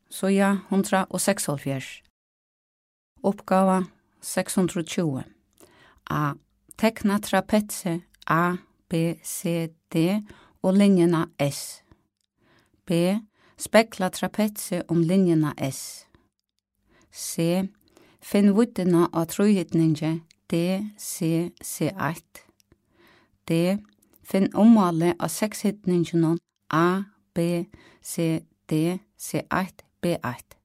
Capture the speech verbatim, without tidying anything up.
så ja, hundra og seksoghálvfjerðs. Uppgava seks hundrað og tjúgu. A. Tekna trapetse A, B, C, D og linjena S. B. Spekla trapetse om linjena S. C. Finn vuddina av trúhitninge D, C, C eitt. D. Finn omvale av sekshitningen A, B, C, D, C eitt, B eitt.